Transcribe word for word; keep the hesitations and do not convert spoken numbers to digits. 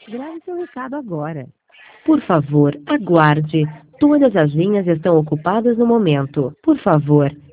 Grave seu recado agora. Por favor, aguarde. Todas as linhas estão ocupadas no momento. Por favor,